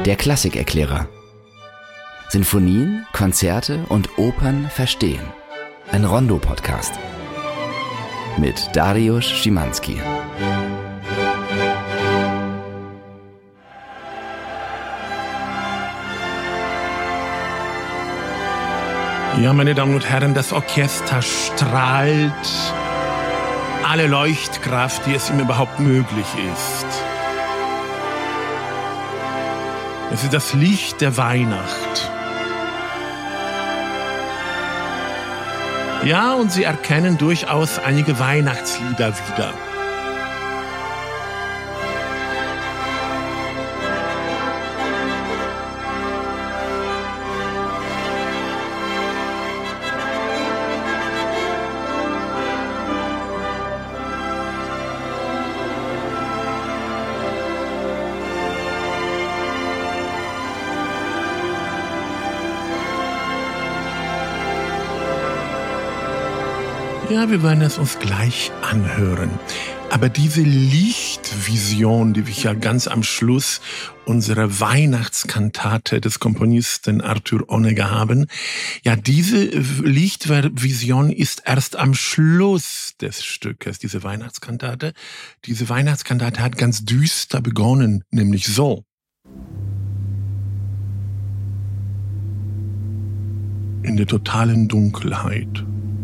Der Klassikerklärer. Sinfonien, Konzerte und Opern verstehen. Ein Rondo-Podcast. Mit Dariusz Szymanski. Ja, meine Damen und Herren, das Orchester strahlt alle Leuchtkraft, die es ihm überhaupt möglich ist. Es ist das Licht der Weihnacht. Ja, und Sie erkennen durchaus einige Weihnachtslieder wieder. Ja, wir werden es uns gleich anhören. Aber diese Lichtvision, die wir ja ganz am Schluss unserer Weihnachtskantate des Komponisten Arthur Honegger haben, ja, diese Lichtvision ist erst am Schluss des Stückes, diese Weihnachtskantate. Diese Weihnachtskantate hat ganz düster begonnen, nämlich so. In der totalen Dunkelheit.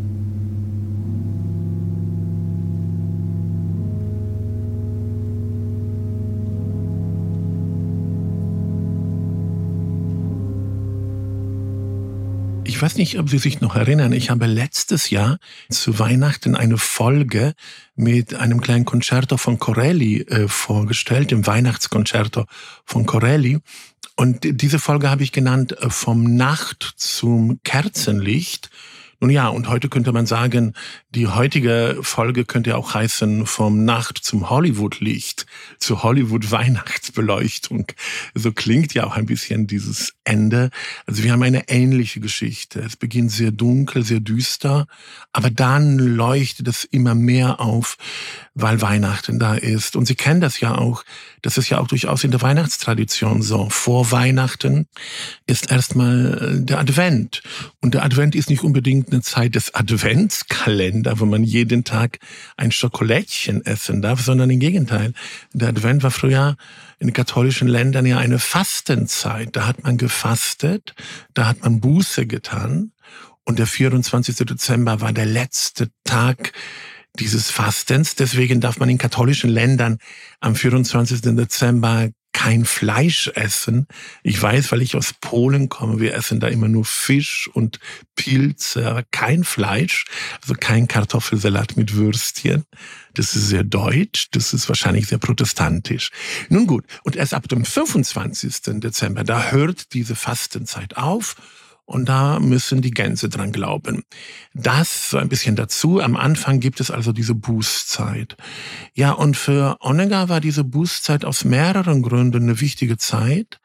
Ich weiß nicht, ob Sie sich noch erinnern, ich habe letztes Jahr zu Weihnachten eine Folge mit einem kleinen Concerto von Corelli vorgestellt, dem Weihnachtskonzerto von Corelli. Und diese Folge habe ich genannt Vom Nacht zum Kerzenlicht. Nun ja, und heute könnte man sagen, die heutige Folge könnte ja auch heißen Vom Nacht zum Hollywood-Licht, zur Hollywood-Weihnachtsbeleuchtung. So klingt ja auch ein bisschen dieses Ende. Also wir haben eine ähnliche Geschichte. Es beginnt sehr dunkel, sehr düster, aber dann leuchtet es immer mehr auf, weil Weihnachten da ist. Und Sie kennen das ja auch, das ist ja auch durchaus in der Weihnachtstradition so. Vor Weihnachten ist erstmal der Advent. Und der Advent ist nicht unbedingt eine Zeit des Adventskalender, wo man jeden Tag ein Schokolädchen essen darf, sondern im Gegenteil. Der Advent war früher in den katholischen Ländern ja eine Fastenzeit. Da hat man gefastet, da hat man Buße getan. Und der 24. Dezember war der letzte Tag dieses Fastens. Deswegen darf man in katholischen Ländern am 24. Dezember kein Fleisch essen. Ich weiß, weil ich aus Polen komme, wir essen da immer nur Fisch und Pilze, aber kein Fleisch, also kein Kartoffelsalat mit Würstchen. Das ist sehr deutsch, das ist wahrscheinlich sehr protestantisch. Nun gut, und erst ab dem 25. Dezember, da hört diese Fastenzeit auf. Und da müssen die Gänse dran glauben. Das so ein bisschen dazu. Am Anfang gibt es also diese Bußzeit. Ja, und für Honegger war diese Bußzeit aus mehreren Gründen eine wichtige Zeit,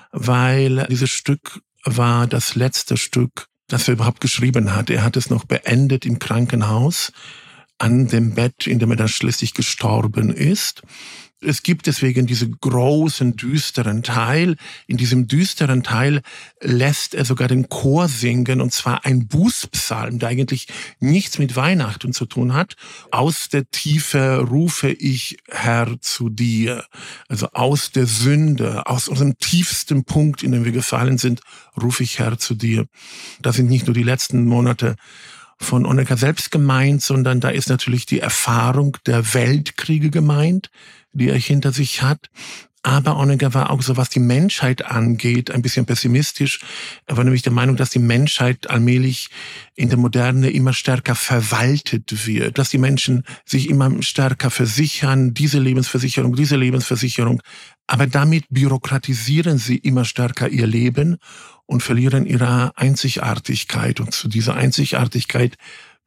weil dieses Stück war das letzte Stück, das er überhaupt geschrieben hat. Er hat es noch beendet im Krankenhaus, an dem Bett, in dem er dann schließlich gestorben ist. Es gibt deswegen diesen großen, düsteren Teil. In diesem düsteren Teil lässt er sogar den Chor singen, und zwar ein Bußpsalm, der eigentlich nichts mit Weihnachten zu tun hat. Aus der Tiefe rufe ich, Herr, zu dir. Also aus der Sünde, aus unserem tiefsten Punkt, in dem wir gefallen sind, rufe ich, Herr, zu dir. Das sind nicht nur die letzten Monate von Honegger selbst gemeint, sondern da ist natürlich die Erfahrung der Weltkriege gemeint, die er hinter sich hat. Aber Honegger war auch so, was die Menschheit angeht, ein bisschen pessimistisch. Er war nämlich der Meinung, dass die Menschheit allmählich in der Moderne immer stärker verwaltet wird, dass die Menschen sich immer stärker versichern, diese Lebensversicherung. Aber damit bürokratisieren sie immer stärker ihr Leben und verlieren ihre Einzigartigkeit. Und zu dieser Einzigartigkeit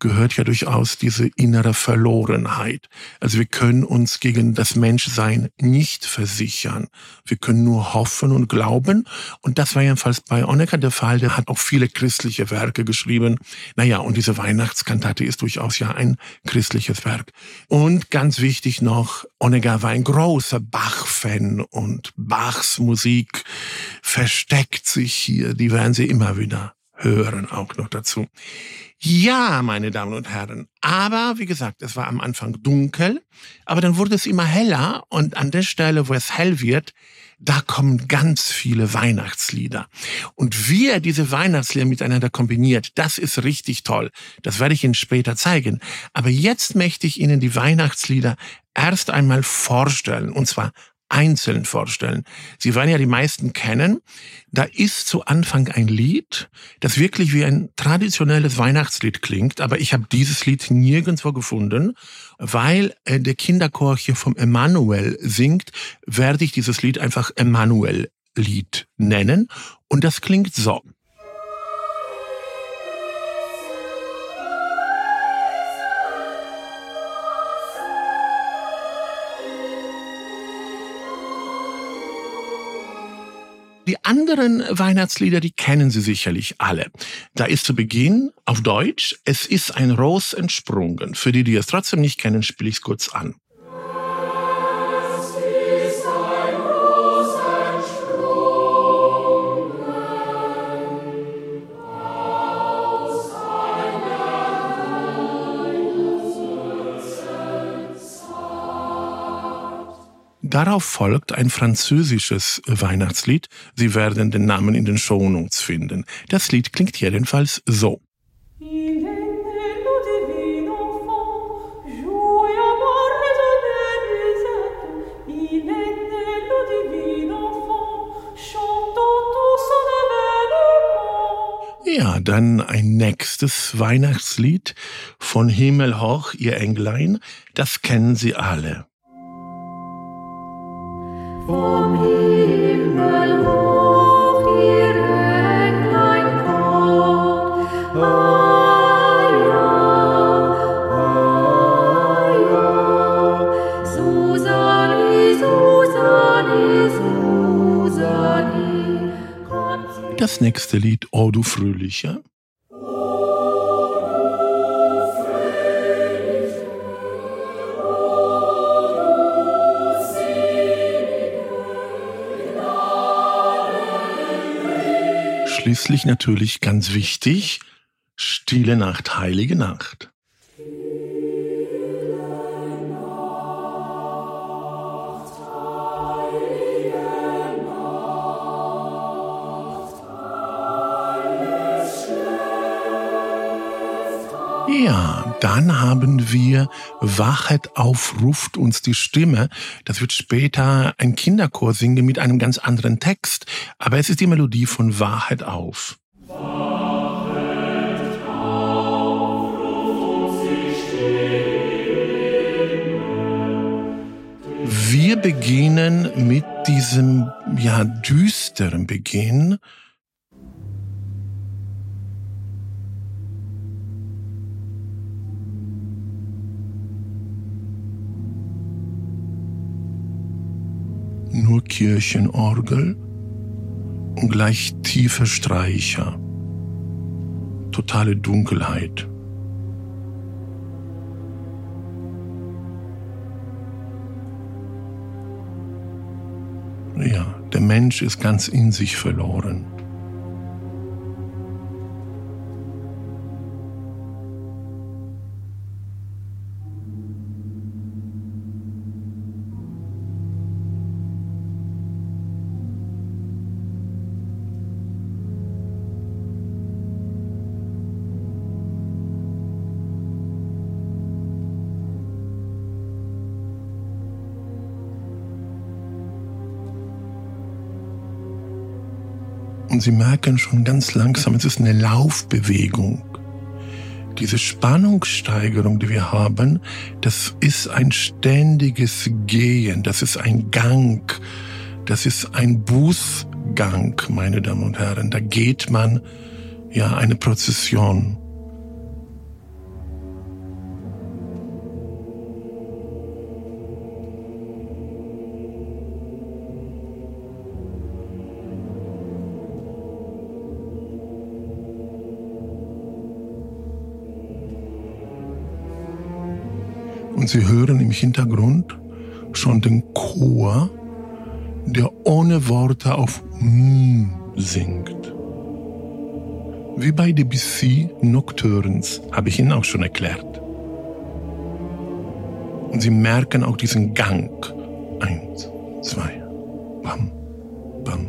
gehört ja durchaus diese innere Verlorenheit. Also wir können uns gegen das Menschsein nicht versichern. Wir können nur hoffen und glauben. Und das war jedenfalls bei Honegger der Fall. Der hat auch viele christliche Werke geschrieben. Naja, und diese Weihnachtskantate ist durchaus ja ein christliches Werk. Und ganz wichtig noch, Honegger war ein großer Bach-Fan und Bachs Musik versteckt sich hier. Die werden Sie immer wieder hören, auch noch dazu. Ja, meine Damen und Herren, aber wie gesagt, es war am Anfang dunkel, aber dann wurde es immer heller und an der Stelle, wo es hell wird, da kommen ganz viele Weihnachtslieder. Und wie er diese Weihnachtslieder miteinander kombiniert, das ist richtig toll. Das werde ich Ihnen später zeigen. Aber jetzt möchte ich Ihnen die Weihnachtslieder erst einmal vorstellen, und zwar einzeln vorstellen. Sie werden ja die meisten kennen. Da ist zu Anfang ein Lied, das wirklich wie ein traditionelles Weihnachtslied klingt, aber ich habe dieses Lied nirgendwo gefunden, weil der Kinderchor hier vom Emanuel singt, werde ich dieses Lied einfach Emanuel-Lied nennen und das klingt so. Die anderen Weihnachtslieder, die kennen Sie sicherlich alle. Da ist zu Beginn auf Deutsch, es ist ein Ros entsprungen. Für die es trotzdem nicht kennen, spiele ich es kurz an. Darauf folgt ein französisches Weihnachtslied. Sie werden den Namen in den Shownotes finden. Das Lied klingt jedenfalls so. Ja, dann ein nächstes Weihnachtslied von Himmel hoch, ihr Englein. Das kennen Sie alle. Vom Himmel hoch, ihr Englein kommt, Susani, Susani, Susani. Das nächste Lied, O du Fröhlicher. Schließlich natürlich ganz wichtig, Stille Nacht, heilige Nacht. Ja, dann haben wir Wachet auf, ruft uns die Stimme. Das wird später ein Kinderchor singen mit einem ganz anderen Text. Aber es ist die Melodie von Wachet auf. Wachet auf, ruft uns die Stimme. Wir beginnen mit diesem, düsteren Beginn. Nur Kirchenorgel und gleich tiefe Streicher. Totale Dunkelheit. Ja, der Mensch ist ganz in sich verloren. Und Sie merken schon ganz langsam, es ist eine Laufbewegung. Diese Spannungssteigerung, die wir haben, das ist ein ständiges Gehen, das ist ein Gang, das ist ein Bußgang, meine Damen und Herren. Da geht man, eine Prozession. Sie hören im Hintergrund schon den Chor, der ohne Worte auf singt. Wie bei Debussy Nocturnes, habe ich Ihnen auch schon erklärt. Und Sie merken auch diesen Gang. 1, 2, bam, bam.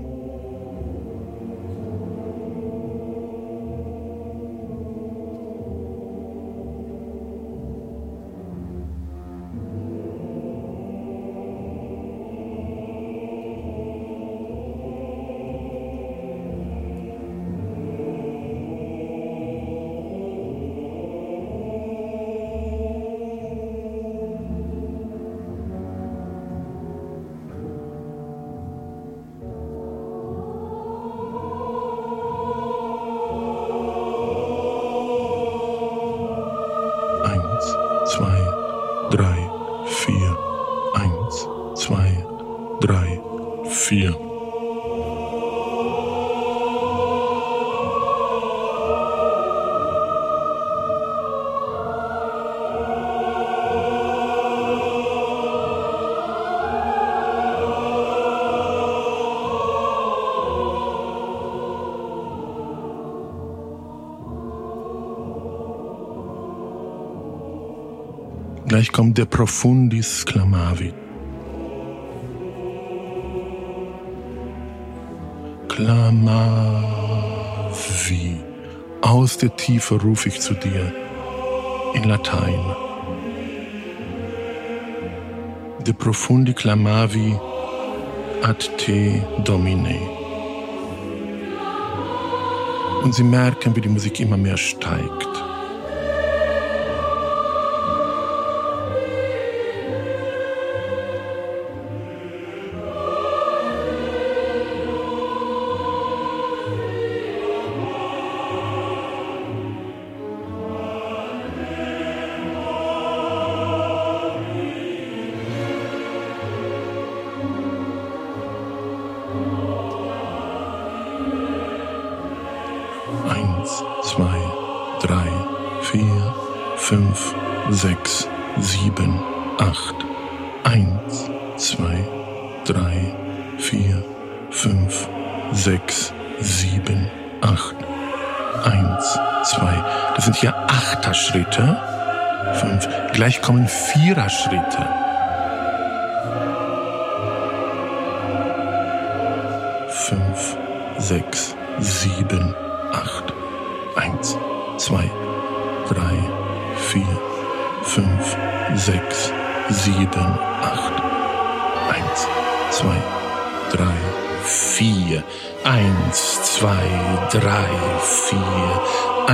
Gleich kommt der Profundis clamavi. Clamavi. Aus der Tiefe rufe ich zu dir in Latein. De profundi clamavi ad te Domine. Und Sie merken, wie die Musik immer mehr steigt. Zwei, drei, vier, fünf, sechs, sieben, acht. 1, 2, 3, 4, 5, 6, 7, 8. 1, 2. Das sind hier 8er Schritte. 5. Gleich kommen 4er Schritte. 5, 6, 7, 8. 1, 2, 3, 4, 5, 6, 7, 8. 1, 2, 3, 4. 1, 2, 3, 4.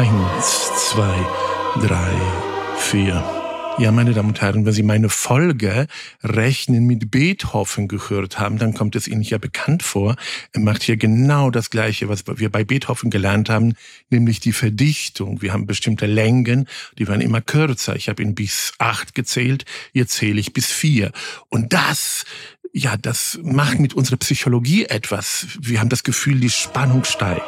1, 2, 3, 4. Ja, meine Damen und Herren, wenn Sie meine Folge Rechnen mit Beethoven gehört haben, dann kommt es Ihnen ja bekannt vor. Er macht hier genau das Gleiche, was wir bei Beethoven gelernt haben, nämlich die Verdichtung. Wir haben bestimmte Längen, die werden immer kürzer. Ich habe ihn bis 8 gezählt, jetzt zähle ich bis 4. Und das macht mit unserer Psychologie etwas. Wir haben das Gefühl, die Spannung steigt.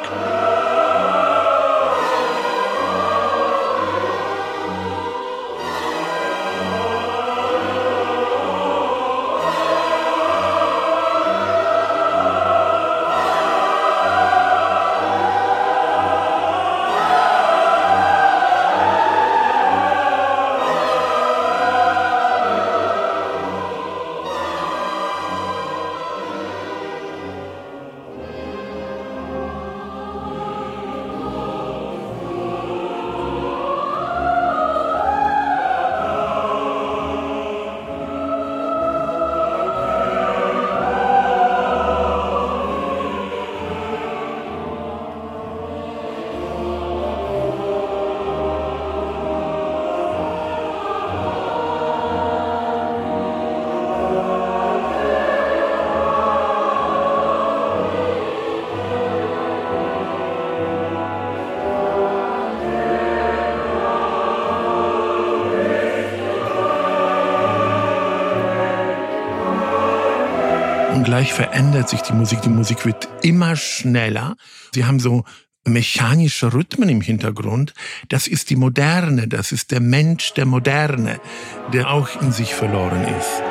Und gleich verändert sich die Musik. Die Musik wird immer schneller. Sie haben so mechanische Rhythmen im Hintergrund, das ist die Moderne, das ist der Mensch der Moderne, der auch in sich verloren ist.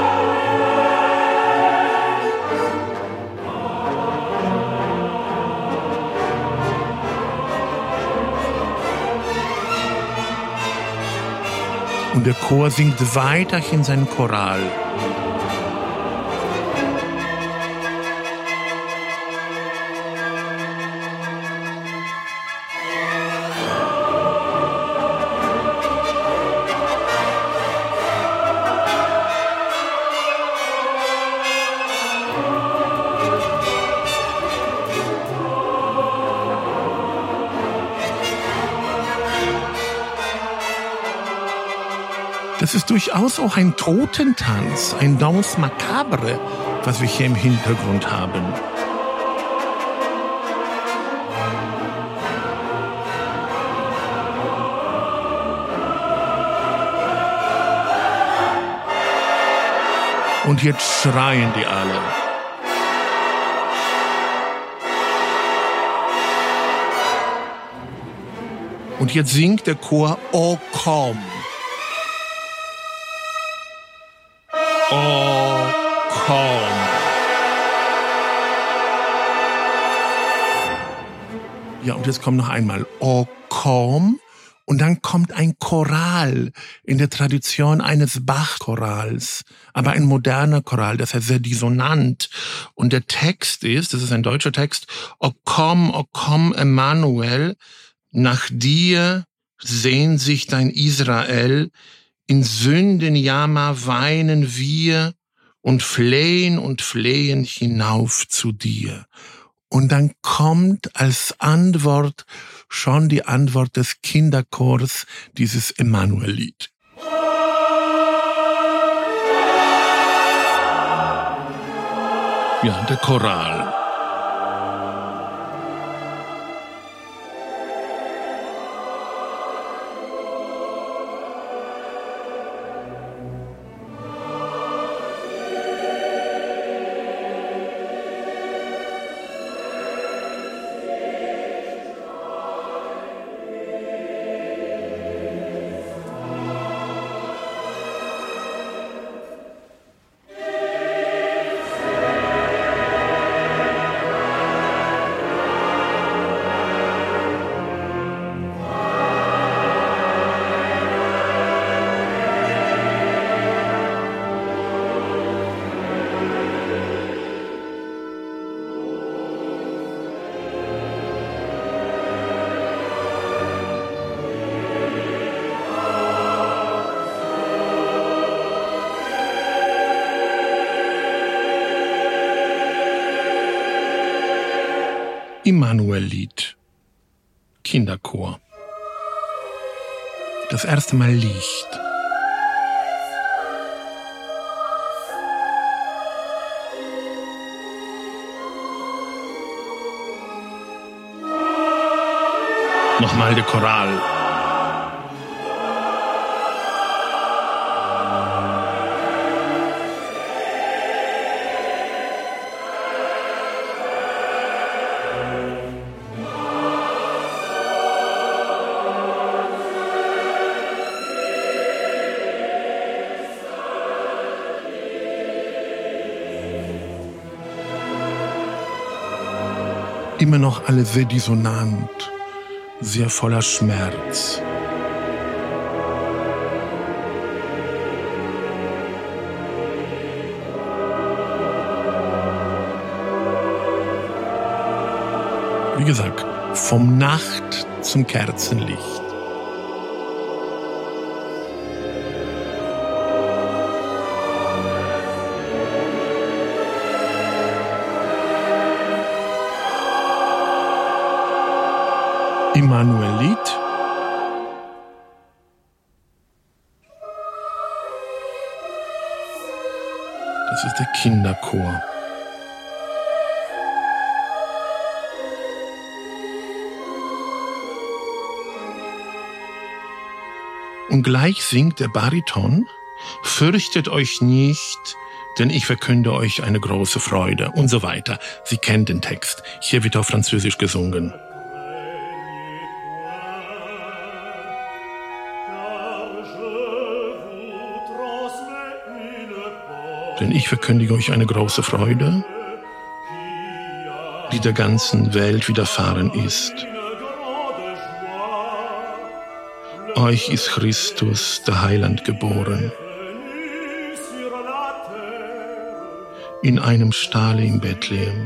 Und der Chor singt weiterhin seinen Choral. Das ist durchaus auch ein Totentanz, ein Danse macabre, was wir hier im Hintergrund haben. Und jetzt schreien die alle. Und jetzt singt der Chor O komm. Oh, komm. Ja, und jetzt kommt noch einmal Oh, komm. Und dann kommt ein Choral in der Tradition eines Bach-Chorals, aber ein moderner Choral, das heißt sehr dissonant. Und der Text ist, das ist ein deutscher Text, O komm, Emmanuel, nach dir sehnt sich dein Israel, in Sündenjammer weinen wir und flehen hinauf zu dir. Und dann kommt als Antwort schon die Antwort des Kinderchors, dieses Emmanuel-Lied. Ja, der Choral. Immanuel-Lied, Kinderchor. Das erste Mal Licht. Nochmal der Choral. Immer noch alle sehr dissonant, sehr voller Schmerz. Wie gesagt, vom Nacht zum Kerzenlicht. Immanuel-Lied. Das ist der Kinderchor. Und gleich singt der Bariton: Fürchtet euch nicht, denn ich verkünde euch eine große Freude und so weiter. Sie kennen den Text. Hier wird auf Französisch gesungen. Denn ich verkündige euch eine große Freude, die der ganzen Welt widerfahren ist. Euch ist Christus, der Heiland, geboren. In einem Stalle in Bethlehem.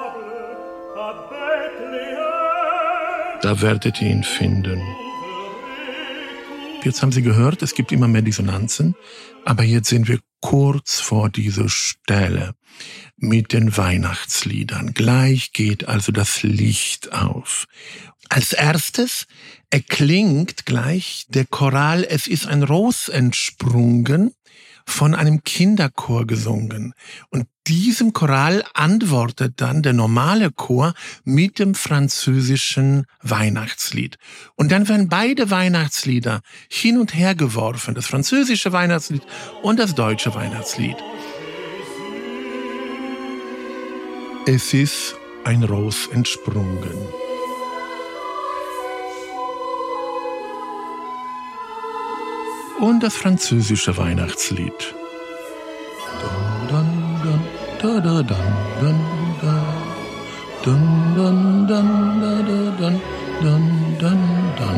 Da werdet ihr ihn finden. Jetzt haben Sie gehört, es gibt immer mehr Dissonanzen, aber jetzt sind wir kurz vor dieser Stelle mit den Weihnachtsliedern. Gleich geht also das Licht auf. Als erstes erklingt gleich der Choral "Es ist ein Ros entsprungen", von einem Kinderchor gesungen. Und diesem Choral antwortet dann der normale Chor mit dem französischen Weihnachtslied. Und dann werden beide Weihnachtslieder hin und her geworfen, das französische Weihnachtslied und das deutsche Weihnachtslied. Es ist ein Ros entsprungen. Und das französische Weihnachtslied. Dun, dun, dun, da, da, dun, dun, dun, dun, da, da, dun, dun, dun, dun.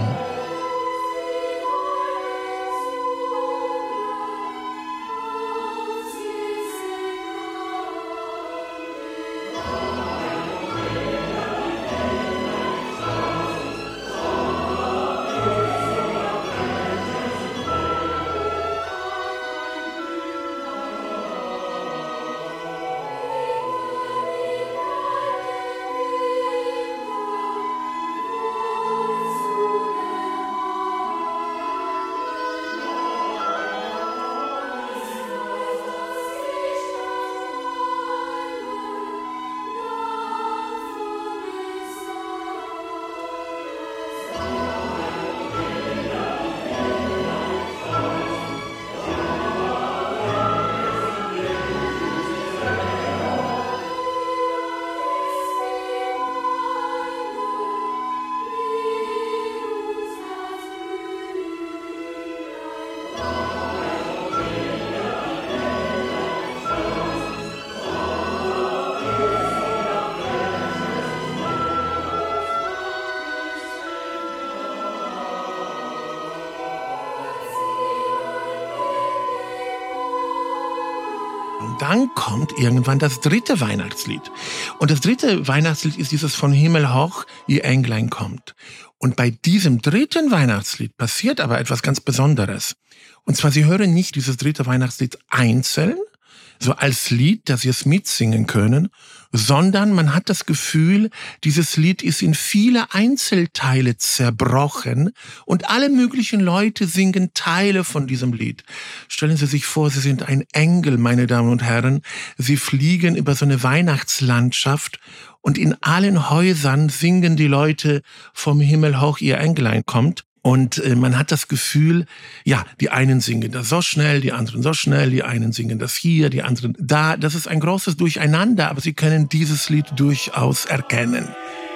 Und dann kommt irgendwann das dritte Weihnachtslied. Und das dritte Weihnachtslied ist dieses "Von Himmel hoch, ihr Englein kommt". Und bei diesem dritten Weihnachtslied passiert aber etwas ganz Besonderes. Und zwar, Sie hören nicht dieses dritte Weihnachtslied einzeln, so als Lied, dass Sie es mitsingen können, sondern man hat das Gefühl, dieses Lied ist in viele Einzelteile zerbrochen und alle möglichen Leute singen Teile von diesem Lied. Stellen Sie sich vor, Sie sind ein Engel, meine Damen und Herren. Sie fliegen über so eine Weihnachtslandschaft und in allen Häusern singen die Leute "Vom Himmel hoch, ihr Englein kommt". Und man hat das Gefühl, ja, die einen singen das so schnell, die anderen so schnell, die einen singen das hier, die anderen da. Das ist ein großes Durcheinander, aber Sie können dieses Lied durchaus erkennen.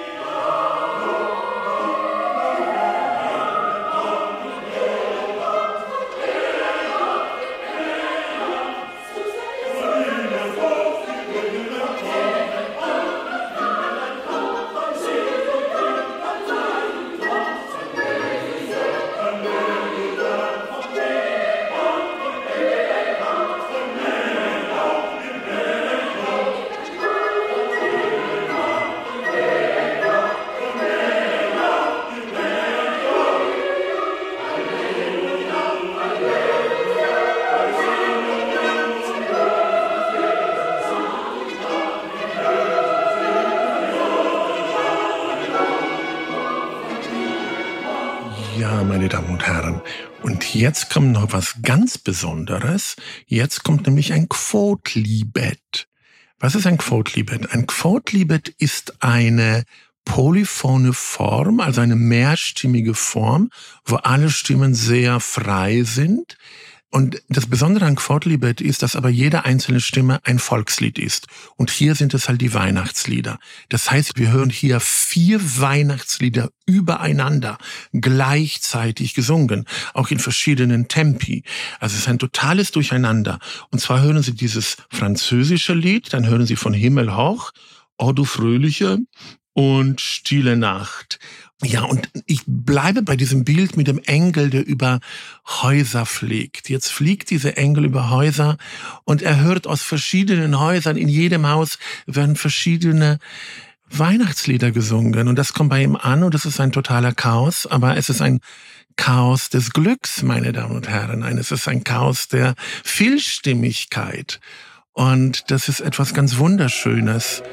Ja, meine Damen und Herren, und jetzt kommt noch was ganz Besonderes. Jetzt kommt nämlich ein Quodlibet. Was ist ein Quodlibet? Ein Quodlibet ist eine polyphone Form, also eine mehrstimmige Form, wo alle Stimmen sehr frei sind. Und das Besondere an Quodlibet ist, dass aber jede einzelne Stimme ein Volkslied ist. Und hier sind es halt die Weihnachtslieder. Das heißt, wir hören hier 4 Weihnachtslieder übereinander, gleichzeitig gesungen, auch in verschiedenen Tempi. Also es ist ein totales Durcheinander. Und zwar hören Sie dieses französische Lied, dann hören Sie von Himmel hoch, O du Fröhliche und Stille Nacht. Ja, und ich bleibe bei diesem Bild mit dem Engel, der über Häuser fliegt. Jetzt fliegt dieser Engel über Häuser und er hört aus verschiedenen Häusern, in jedem Haus werden verschiedene Weihnachtslieder gesungen. Und das kommt bei ihm an und das ist ein totaler Chaos, aber es ist ein Chaos des Glücks, meine Damen und Herren. Es ist ein Chaos der Vielstimmigkeit. Und das ist etwas ganz Wunderschönes.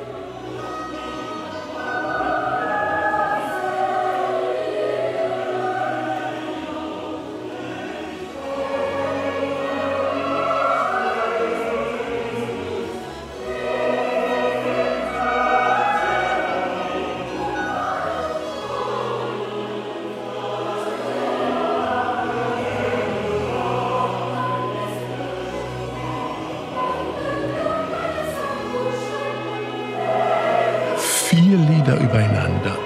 Vier Lieder übereinander.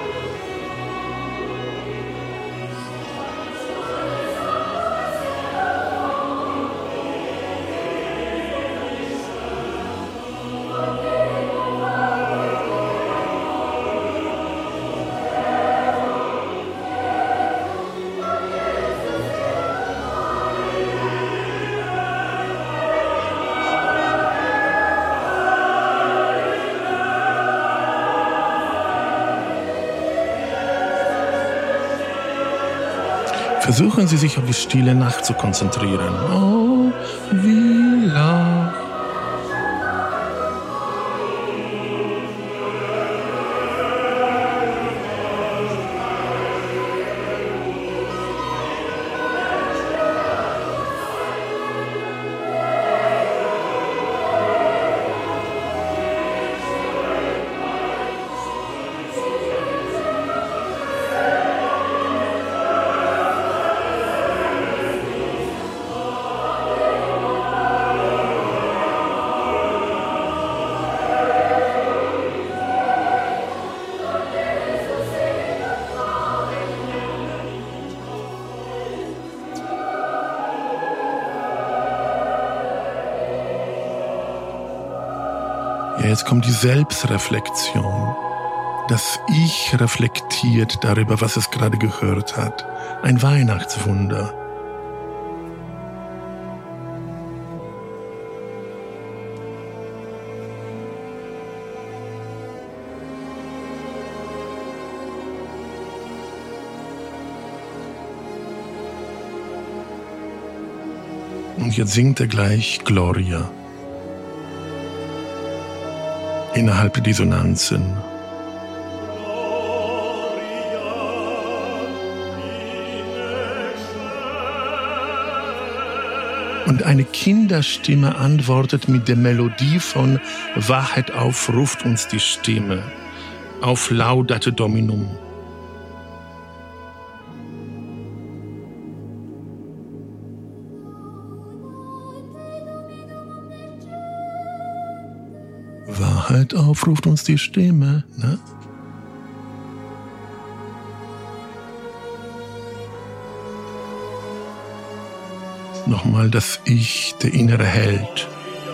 Versuchen Sie sich auf die stille Nacht zu konzentrieren. Oh, wie laut. Ja, jetzt kommt die Selbstreflexion. Das Ich reflektiert darüber, was es gerade gehört hat. Ein Weihnachtswunder. Und jetzt singt er gleich Gloria. Innerhalb der Dissonanzen. Und eine Kinderstimme antwortet mit der Melodie von Wahrheit auf, ruft uns die Stimme auf Laudate Dominum. Wahrheit auf, ruft uns die Stimme, ne? Nochmal das Ich, der innere Held.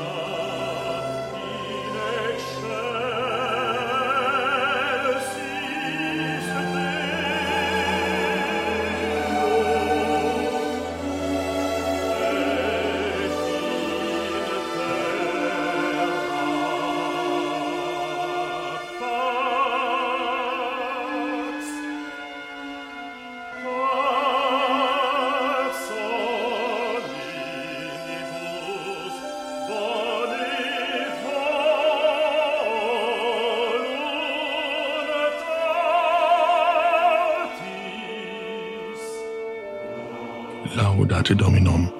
Laudate Dominum.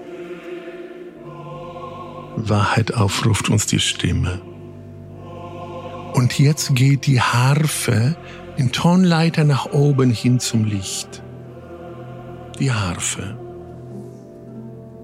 Wahrheit auf, ruft uns die Stimme. Und jetzt geht die Harfe in Tonleiter nach oben hin zum Licht. Die Harfe.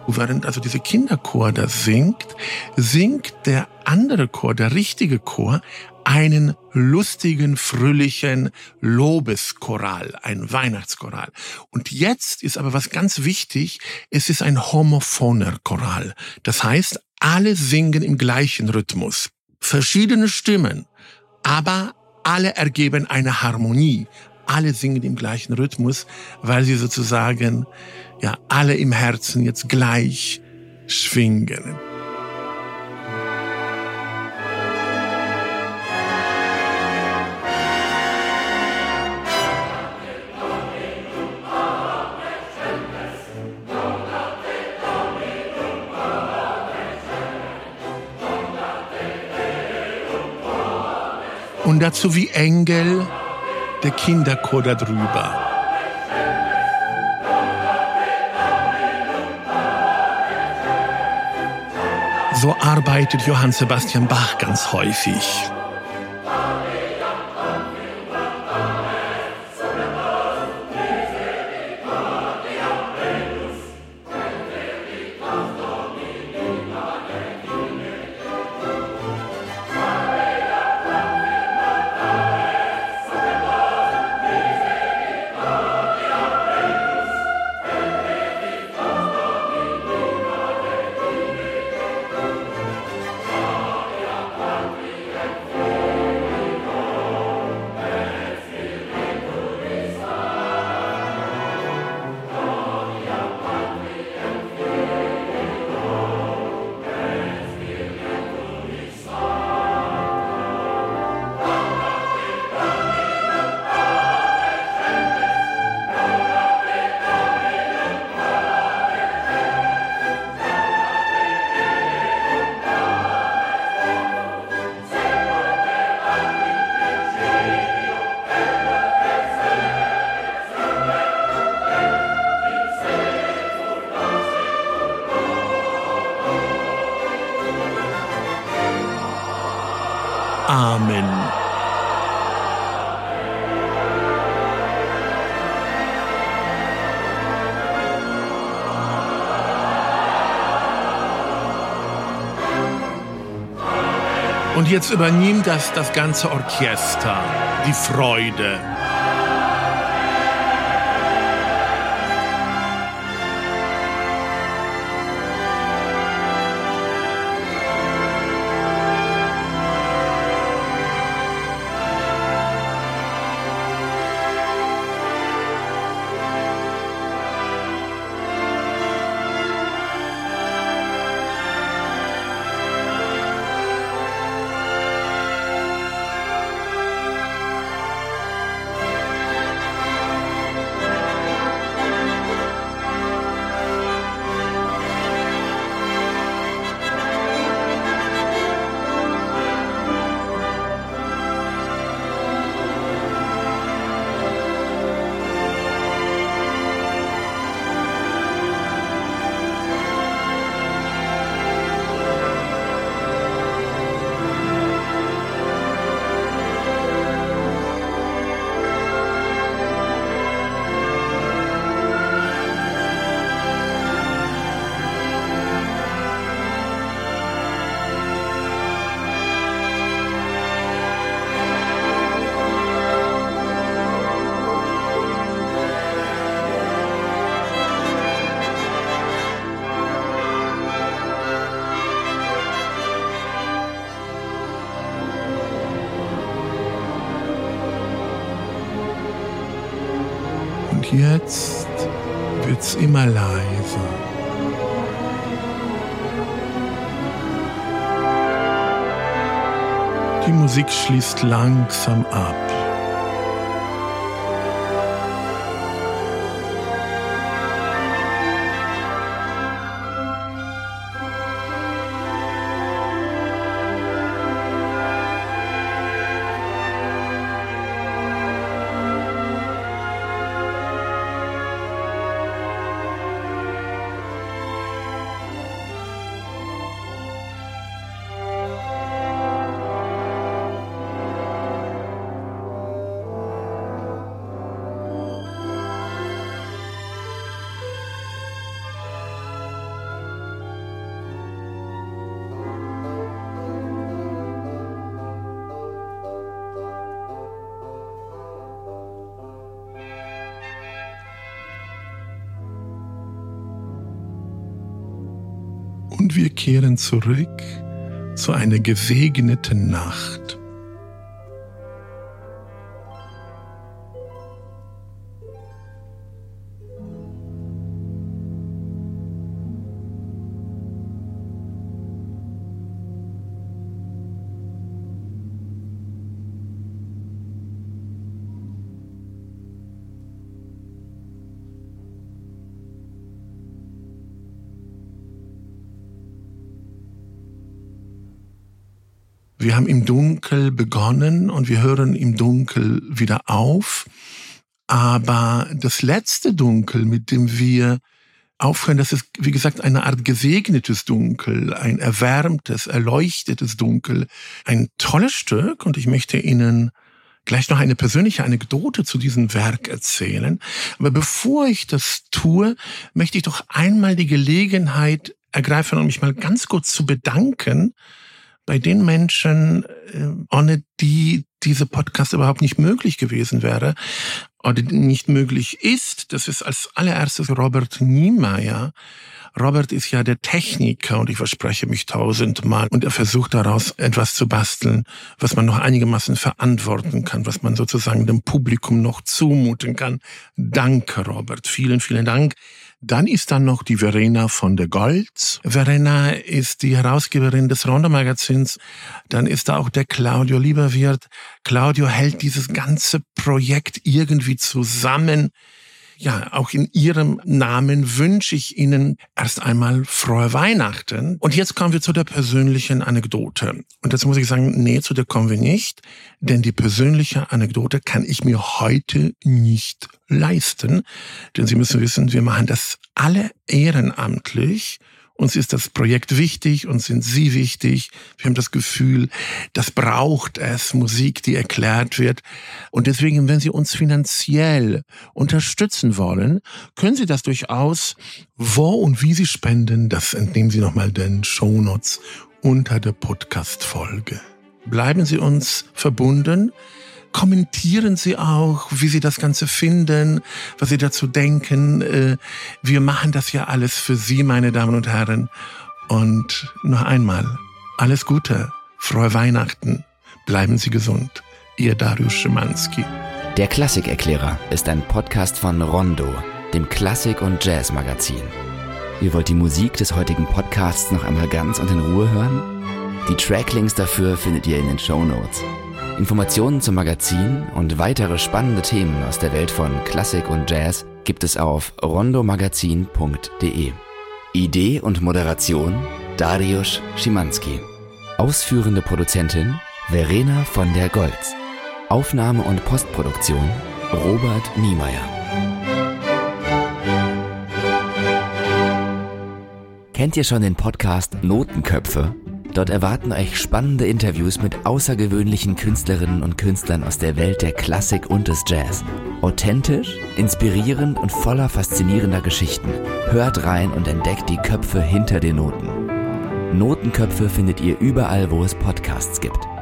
Während also dieser Kinderchor das singt, singt der andere Chor, der richtige Chor, einen lustigen, fröhlichen Lobeschoral, ein Weihnachtschoral. Und jetzt ist aber was ganz wichtig, es ist ein homophoner Choral. Das heißt, alle singen im gleichen Rhythmus. Verschiedene Stimmen, aber alle ergeben eine Harmonie. Alle singen im gleichen Rhythmus, weil sie sozusagen ja alle im Herzen jetzt gleich schwingen. Und dazu wie Engel der Kinderchor darüber. So arbeitet Johann Sebastian Bach ganz häufig. Amen. Und jetzt übernimmt das ganze Orchester, die Freude. Und jetzt wird's immer leiser. Die Musik schließt langsam ab. Und wir kehren zurück zu einer gesegneten Nacht. Wir haben im Dunkel begonnen und wir hören im Dunkel wieder auf. Aber das letzte Dunkel, mit dem wir aufhören, das ist, wie gesagt, eine Art gesegnetes Dunkel, ein erwärmtes, erleuchtetes Dunkel. Ein tolles Stück und ich möchte Ihnen gleich noch eine persönliche Anekdote zu diesem Werk erzählen. Aber bevor ich das tue, möchte ich doch einmal die Gelegenheit ergreifen, um mich mal ganz kurz zu bedanken bei den Menschen, ohne die diese Podcast überhaupt nicht möglich gewesen wäre oder nicht möglich ist. Das ist als allererstes Robert Niemeyer. Robert ist ja der Techniker und ich verspreche mich 1000-mal und er versucht daraus etwas zu basteln, was man noch einigermaßen verantworten kann, was man sozusagen dem Publikum noch zumuten kann. Danke, Robert. Vielen, vielen Dank. Dann ist da noch die Verena von der Goltz. Verena ist die Herausgeberin des Rondo-Magazins. Dann ist da auch der Claudio Lieberwirt. Claudio hält dieses ganze Projekt irgendwie zusammen. Ja, auch in Ihrem Namen wünsche ich Ihnen erst einmal frohe Weihnachten. Und jetzt kommen wir zu der persönlichen Anekdote. Und jetzt muss ich sagen, nee, zu der kommen wir nicht, denn die persönliche Anekdote kann ich mir heute nicht leisten. Denn Sie müssen wissen, wir machen das alle ehrenamtlich. Uns ist das Projekt wichtig, uns sind Sie wichtig. Wir haben das Gefühl, das braucht es, Musik, die erklärt wird. Und deswegen, wenn Sie uns finanziell unterstützen wollen, können Sie das durchaus. Wo und wie Sie spenden, das entnehmen Sie nochmal den Shownotes unter der Podcast-Folge. Bleiben Sie uns verbunden. Kommentieren Sie auch, wie Sie das Ganze finden, was Sie dazu denken. Wir machen das ja alles für Sie, meine Damen und Herren. Und noch einmal, alles Gute, frohe Weihnachten, bleiben Sie gesund. Ihr Dariusz Szymanski. Der Klassikerklärer ist ein Podcast von Rondo, dem Klassik- und Jazz-Magazin. Ihr wollt die Musik des heutigen Podcasts noch einmal ganz und in Ruhe hören? Die Tracklinks dafür findet ihr in den Shownotes. Informationen zum Magazin und weitere spannende Themen aus der Welt von Klassik und Jazz gibt es auf rondomagazin.de. Idee und Moderation Dariusz Szymanski. Ausführende Produzentin Verena von der Goltz. Aufnahme und Postproduktion Robert Niemeyer. Kennt ihr schon den Podcast Notenköpfe? Dort erwarten euch spannende Interviews mit außergewöhnlichen Künstlerinnen und Künstlern aus der Welt der Klassik und des Jazz. Authentisch, inspirierend und voller faszinierender Geschichten. Hört rein und entdeckt die Köpfe hinter den Noten. Notenköpfe findet ihr überall, wo es Podcasts gibt.